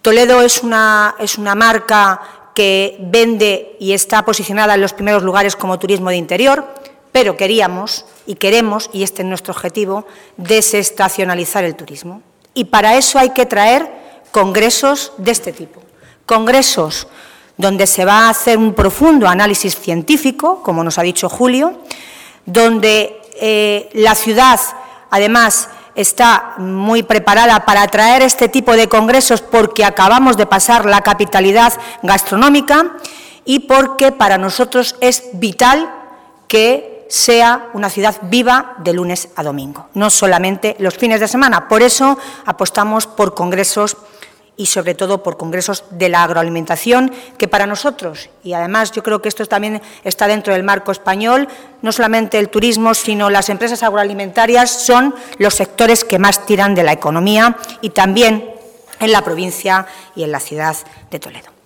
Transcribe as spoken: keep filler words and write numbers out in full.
Toledo es una, es una marca que vende y está posicionada en los primeros lugares como turismo de interior, pero queríamos y queremos, y este es nuestro objetivo, desestacionalizar el turismo. Y para eso hay que traer congresos de este tipo, congresos donde se va a hacer un profundo análisis científico, como nos ha dicho Julio, donde eh, la ciudad, además, está muy preparada para traer este tipo de congresos porque acabamos de pasar la capitalidad gastronómica y porque para nosotros es vital que sea una ciudad viva de lunes a domingo, no solamente los fines de semana. Por eso apostamos por congresos y sobre todo por congresos de la agroalimentación, que para nosotros, y además yo creo que esto también está dentro del marco español, no solamente el turismo, sino las empresas agroalimentarias son los sectores que más tiran de la economía y también en la provincia y en la ciudad de Toledo.